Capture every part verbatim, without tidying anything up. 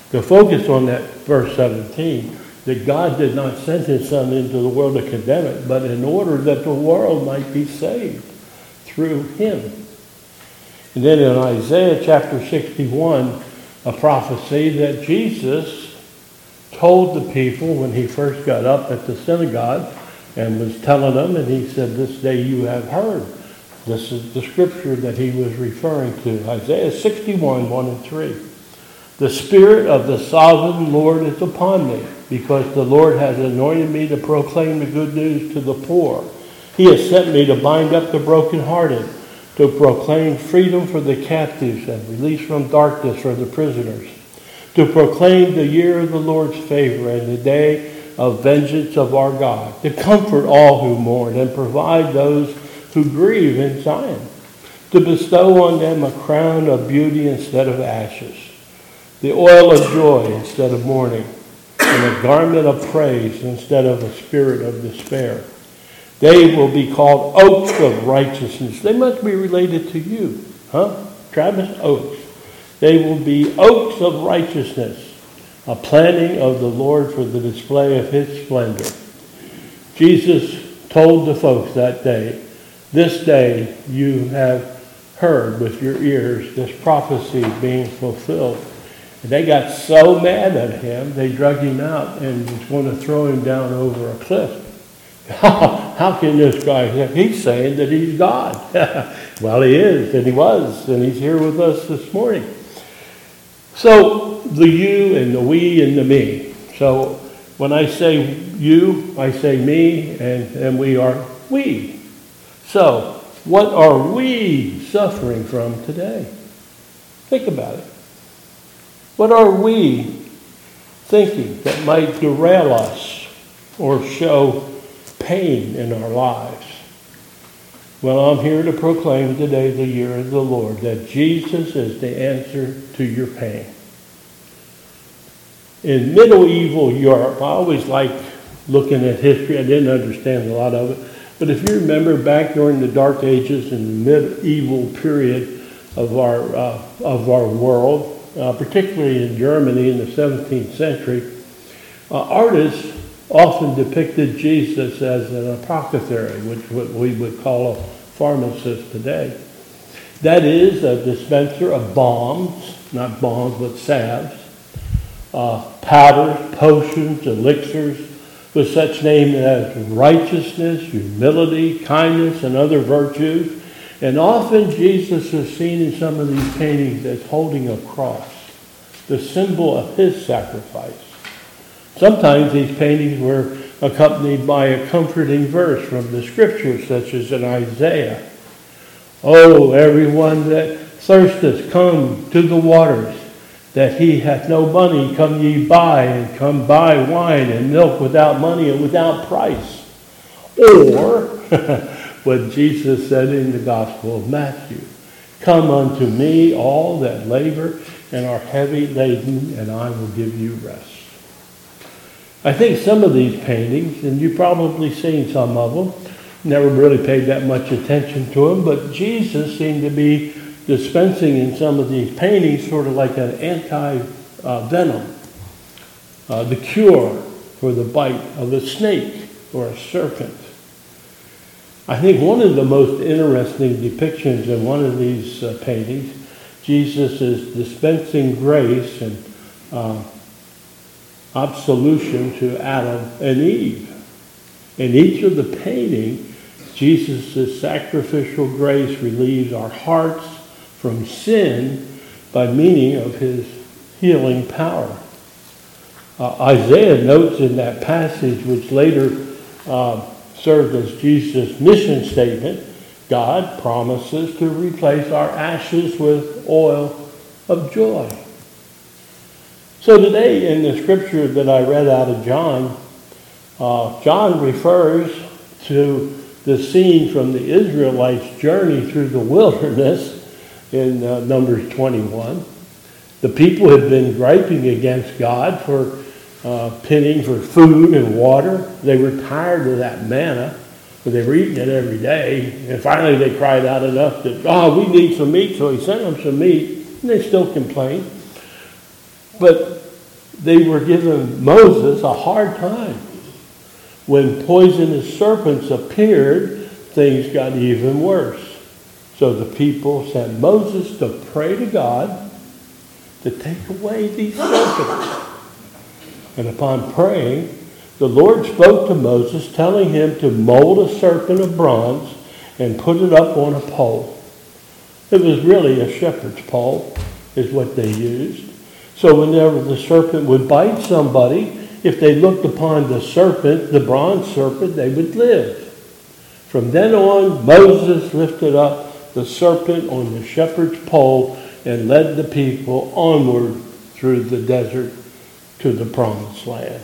To focus on that verse seventeen, that God did not send his Son into the world to condemn it, but in order that the world might be saved through him. And then in Isaiah chapter sixty-one, a prophecy that Jesus told the people when he first got up at the synagogue and was telling them, and he said, "This day you have heard." This is the scripture that he was referring to. Isaiah sixty-one, one and three. "The Spirit of the Sovereign Lord is upon me, because the Lord has anointed me to proclaim the good news to the poor. He has sent me to bind up the brokenhearted, to proclaim freedom for the captives and release from darkness for the prisoners, to proclaim the year of the Lord's favor and the day of vengeance of our God, to comfort all who mourn and provide those who grieve in Zion, to bestow on them a crown of beauty instead of ashes, the oil of joy instead of mourning, and a garment of praise instead of a spirit of despair. They will be called oaks of righteousness." They must be related to you, huh? Travis Oaks. "They will be oaks of righteousness, a planting of the Lord for the display of his splendor." Jesus told the folks that day, "This day you have heard with your ears this prophecy being fulfilled." And they got so mad at him, they drug him out and was going to throw him down over a cliff. How can this guy, he's saying that he's God. Well, he is, and he was, and he's here with us this morning. So, the you and the we and the me. So, when I say you, I say me, and, and we are we. So, what are we suffering from today? Think about it. What are we thinking that might derail us or show pain in our lives? Well, I'm here to proclaim today the year of the Lord, that Jesus is the answer to your pain. In medieval Europe, I always like looking at history. I didn't understand a lot of it. But if you remember back during the Dark Ages and the medieval period of our, uh, of our world, uh, particularly in Germany in the seventeenth century, uh, artists often depicted Jesus as an apothecary, which what we would call a pharmacist today. That is, a dispenser of balms, not balms, but salves, uh, powders, potions, elixirs, with such names as righteousness, humility, kindness, and other virtues. And often Jesus is seen in some of these paintings as holding a cross, the symbol of his sacrifice. Sometimes these paintings were accompanied by a comforting verse from the scriptures, such as in Isaiah. "Oh, everyone that thirsteth, come to the waters. That he hath no money, come ye buy, and come buy wine and milk without money and without price." Or, what Jesus said in the Gospel of Matthew, "Come unto me, all that labor and are heavy laden, and I will give you rest." I think some of these paintings, and you've probably seen some of them, never really paid that much attention to them, but Jesus seemed to be dispensing in some of these paintings sort of like an anti-venom, uh, the cure for the bite of a snake or a serpent. I think one of the most interesting depictions in one of these uh, paintings, Jesus is dispensing grace and uh, absolution to Adam and Eve. In each of the paintings, Jesus' sacrificial grace relieves our hearts from sin by meaning of his healing power. Uh, Isaiah notes in that passage, which later uh, served as Jesus' mission statement, God promises to replace our ashes with oil of joy. So today in the scripture that I read out of John, uh, John refers to the scene from the Israelites' journey through the wilderness in uh, Numbers twenty-one. The people had been griping against God for uh, pinning for food and water. They were tired of that manna, but they were eating it every day. And finally they cried out enough that, oh, we need some meat. So he sent them some meat, and they still complained. But they were giving Moses a hard time. When poisonous serpents appeared, things got even worse. So the people sent Moses to pray to God to take away these serpents. And upon praying, the Lord spoke to Moses, telling him to mold a serpent of bronze and put it up on a pole. It was really a shepherd's pole, is what they used. So whenever the serpent would bite somebody, if they looked upon the serpent, the bronze serpent, they would live. From then on, Moses lifted up the serpent on the shepherd's pole and led the people onward through the desert to the promised land.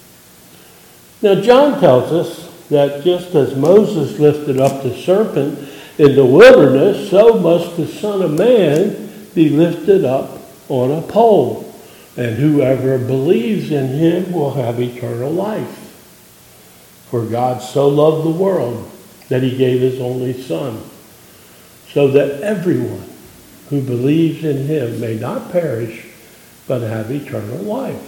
Now, John tells us that just as Moses lifted up the serpent in the wilderness, so must the Son of Man be lifted up on a pole. And whoever believes in him will have eternal life. For God so loved the world that he gave his only Son, so that everyone who believes in him may not perish, but have eternal life.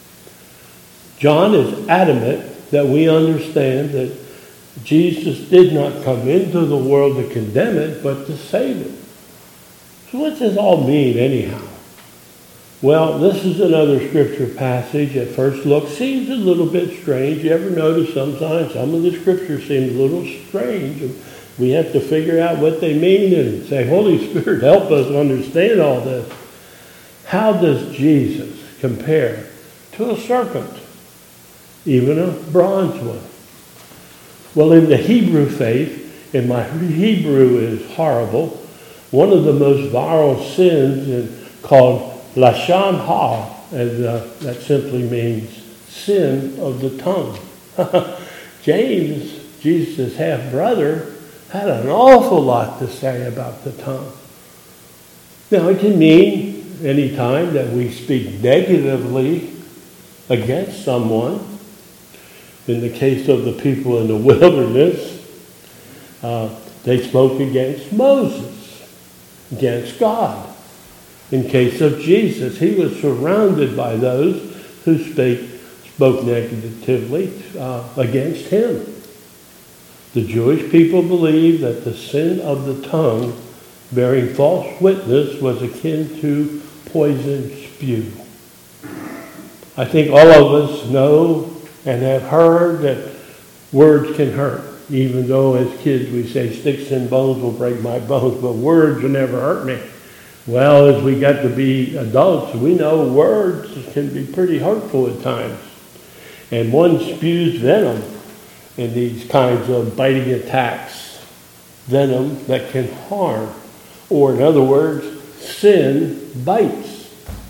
John is adamant that we understand that Jesus did not come into the world to condemn it, but to save it. So what does this all mean anyhow? Well, this is another scripture passage at first look seems a little bit strange. You ever notice sometimes some of the scriptures seem a little strange? We have to figure out what they mean and say, Holy Spirit, help us understand all this. How does Jesus compare to a serpent, even a bronze one? Well, in the Hebrew faith, and my Hebrew is horrible, one of the most viral sins is called Lashon Ha, and uh, that simply means sin of the tongue. James, Jesus' half-brother, had an awful lot to say about the tongue. Now, it can mean any time that we speak negatively against someone. In the case of the people in the wilderness, uh, they spoke against Moses, against God. In case of Jesus, he was surrounded by those who spake, spoke negatively uh, against him. The Jewish people believed that the sin of the tongue, bearing false witness, was akin to poison spew. I think all of us know and have heard that words can hurt. Even though as kids we say sticks and bones will break my bones, but words will never hurt me. Well, as we got to be adults, we know words can be pretty hurtful at times. And one spews venom in these kinds of biting attacks. Venom that can harm. Or in other words, sin bites.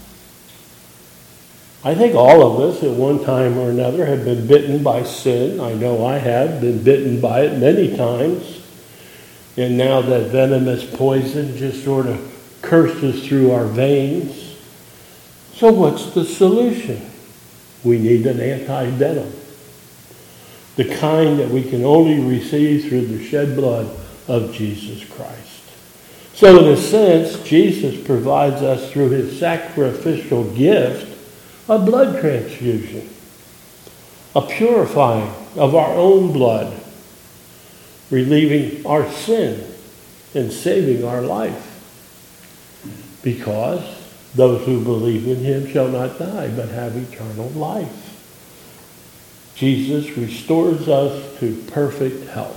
I think all of us at one time or another have been bitten by sin. I know I have been bitten by it many times. And now that venomous poison just sort of curses through our veins. So what's the solution? We need an anti-venom. The kind that we can only receive through the shed blood of Jesus Christ. So in a sense, Jesus provides us through his sacrificial gift a blood transfusion, a purifying of our own blood, relieving our sin and saving our life. Because those who believe in him shall not die, but have eternal life. Jesus restores us to perfect health.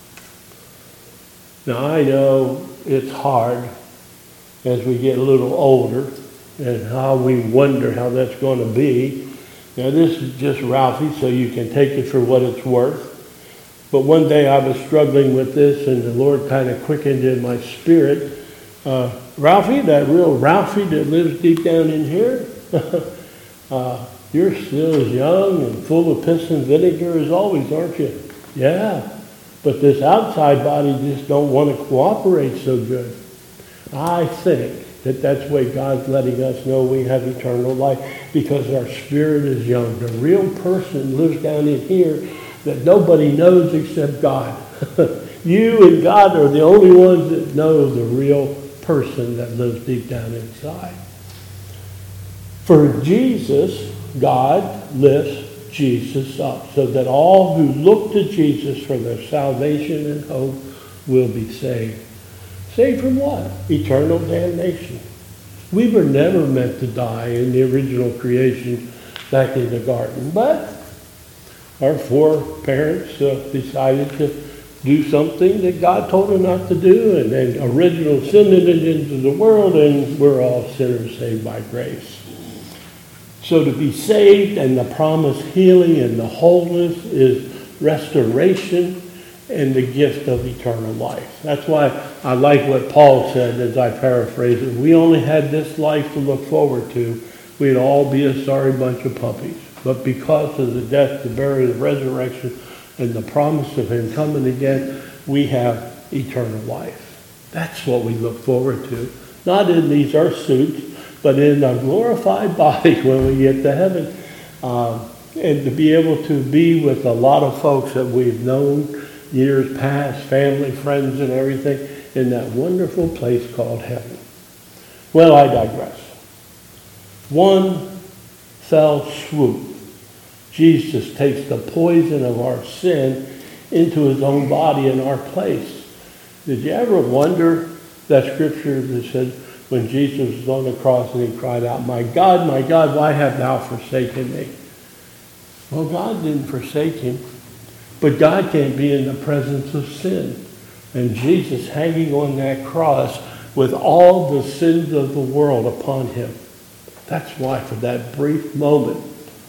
Now I know it's hard as we get a little older and how we wonder how that's going to be. Now this is just Ralphie, so you can take it for what it's worth. But one day I was struggling with this and the Lord kind of quickened in my spirit. Uh, Ralphie, that real Ralphie that lives deep down in here, uh, you're still as young and full of piss and vinegar as always, aren't you? Yeah, but this outside body just don't want to cooperate so good. I think that that's why God's letting us know we have eternal life, because our spirit is young. The real person lives down in here that nobody knows except God. You and God are the only ones that know the real person that lives deep down inside. For Jesus, God lifts Jesus up so that all who look to Jesus for their salvation and hope will be saved. Saved from what? Eternal damnation. We were never meant to die in the original creation back in the garden, but our foreparents uh, decided to do something that God told them not to do, and then original sin entered into the world, and we're all sinners saved by grace. So to be saved and the promised healing and the wholeness is restoration and the gift of eternal life. That's why I like what Paul said, as I paraphrase it. If we only had this life to look forward to, we'd all be a sorry bunch of puppies. But because of the death, the burial, the resurrection, and the promise of him coming again, we have eternal life. That's what we look forward to. Not in these earth suits, but in a glorified body when we get to heaven. Uh, and to be able to be with a lot of folks that we've known years past, family, friends, and everything, in that wonderful place called heaven. Well, I digress. One fell swoop. Jesus takes the poison of our sin into his own body in our place. Did you ever wonder that scripture that said when Jesus was on the cross and he cried out, "My God, my God, why have thou forsaken me?" Well, God didn't forsake him, but God can't be in the presence of sin. And Jesus hanging on that cross with all the sins of the world upon him. That's why for that brief moment,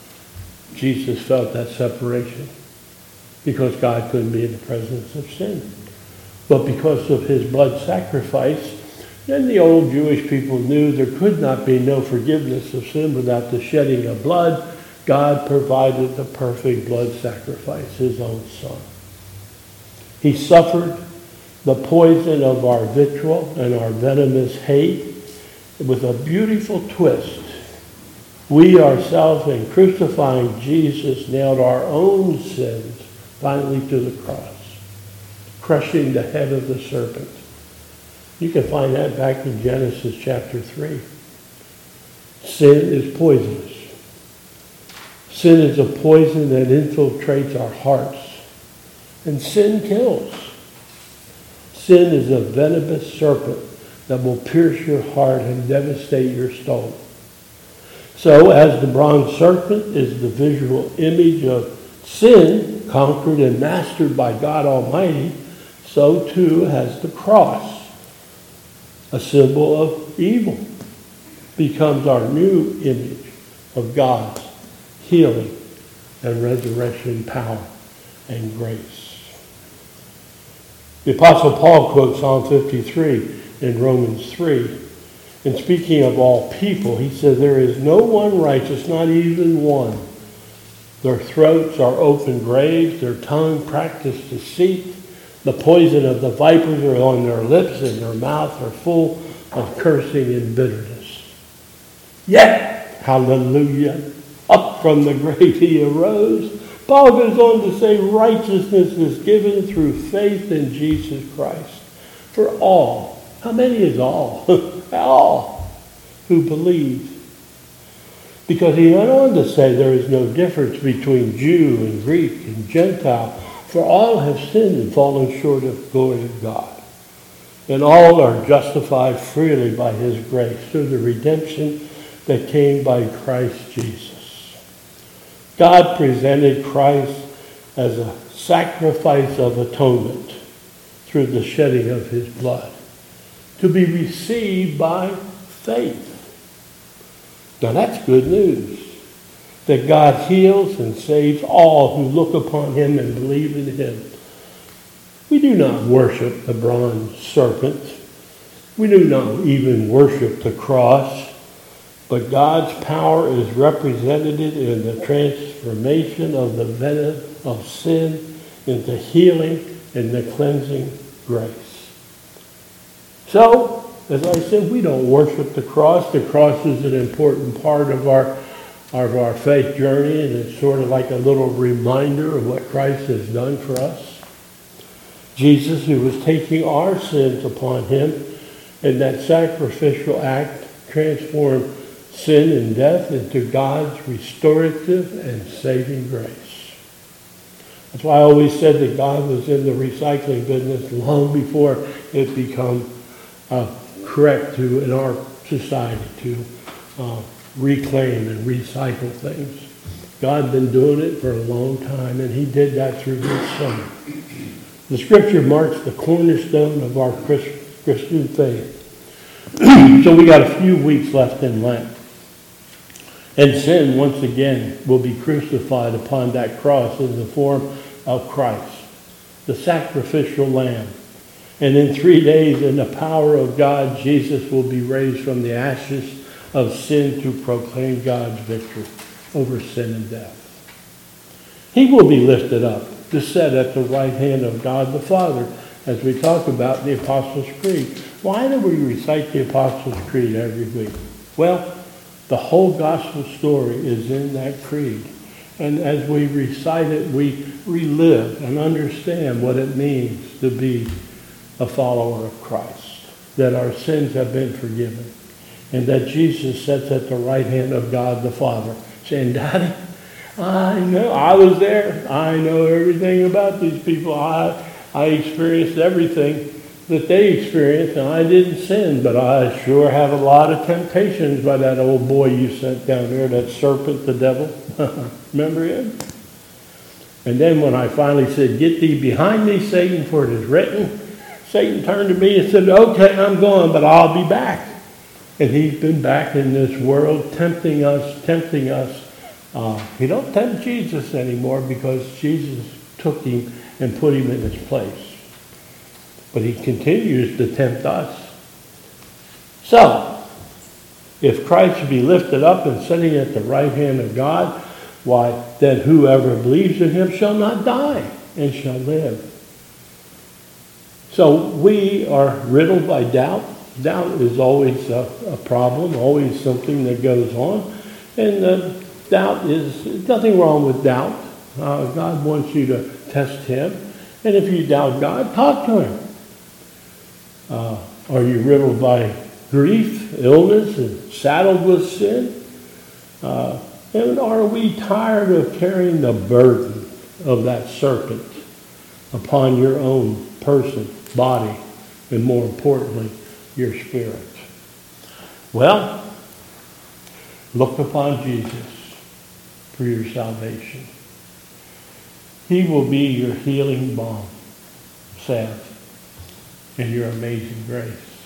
Jesus felt that separation, because God couldn't be in the presence of sin. But because of his blood sacrifice, then the old Jewish people knew there could not be no forgiveness of sin without the shedding of blood. God provided the perfect blood sacrifice, his own son. He suffered the poison of our vitriol and our venomous hate with a beautiful twist. We ourselves, in crucifying Jesus, nailed our own sins finally to the cross, crushing the head of the serpent. You can find that back in Genesis chapter three. Sin is poisonous. Sin is a poison that infiltrates our hearts. And sin kills. Sin is a venomous serpent that will pierce your heart and devastate your soul. So, as the bronze serpent is the visual image of sin, conquered and mastered by God Almighty, so too has the cross, a symbol of evil, becomes our new image of God's healing and resurrection power and grace. The Apostle Paul quotes Psalm fifty-three in Romans three. And speaking of all people, he says, "There is no one righteous, not even one. Their throats are open graves, their tongue practice deceit. The poison of the vipers are on their lips, and their mouths are full of cursing and bitterness. Yet, hallelujah, up from the grave he arose." Paul goes on to say, righteousness is given through faith in Jesus Christ for all. How many is all? All who believe. Because he went on to say there is no difference between Jew and Greek and Gentile, for all have sinned and fallen short of the glory of God. And all are justified freely by his grace through the redemption that came by Christ Jesus. God presented Christ as a sacrifice of atonement through the shedding of his blood, to be received by faith. Now that's good news, that God heals and saves all who look upon him and believe in him. We do not worship the bronze serpent. We do not even worship the cross. But God's power is represented in the transformation of the venom of sin into healing and the cleansing grace. So, as I said, we don't worship the cross. The cross is an important part of our, of our faith journey, and it's sort of like a little reminder of what Christ has done for us. Jesus, who was taking our sins upon him, and that sacrificial act transformed sin and death into God's restorative and saving grace. That's why I always said that God was in the recycling business long before it became uh, correct to in our society to uh, reclaim and recycle things. God had been doing it for a long time, and he did that through his Son. The scripture marks the cornerstone of our Christian faith. So we got a few weeks left in Lent. And sin, once again, will be crucified upon that cross in the form of Christ, the sacrificial lamb. And in three days, in the power of God, Jesus will be raised from the ashes of sin to proclaim God's victory over sin and death. He will be lifted up to sit at the right hand of God the Father, as we talk about in the Apostles' Creed. Why do we recite the Apostles' Creed every week? Well, the whole gospel story is in that creed. And as we recite it, we relive and understand what it means to be a follower of Christ, that our sins have been forgiven, and that Jesus sits at the right hand of God the Father, saying, Daddy, I know, I was there. I know everything about these people. I, I experienced everything that they experienced, and I didn't sin, but I sure have a lot of temptations by that old boy you sent down there, that serpent, the devil. Remember him? And then when I finally said, get thee behind me, Satan, for it is written, Satan turned to me and said, okay, I'm going, but I'll be back. And he's been back in this world, tempting us, tempting us. Uh, he don't tempt Jesus anymore because Jesus took him and put him in his place. But he continues to tempt us. So, if Christ be lifted up and sitting at the right hand of God, why, then whoever believes in him shall not die and shall live. So we are riddled by doubt. Doubt is always a, a problem, always something that goes on. And uh, doubt is, there's nothing wrong with doubt. Uh, God wants you to test him. And if you doubt God, talk to him. Uh, are you riddled by grief, illness, and saddled with sin? Uh, and are we tired of carrying the burden of that serpent upon your own person, body, and more importantly, your spirit? Well, look upon Jesus for your salvation. He will be your healing balm, salve, and your amazing grace.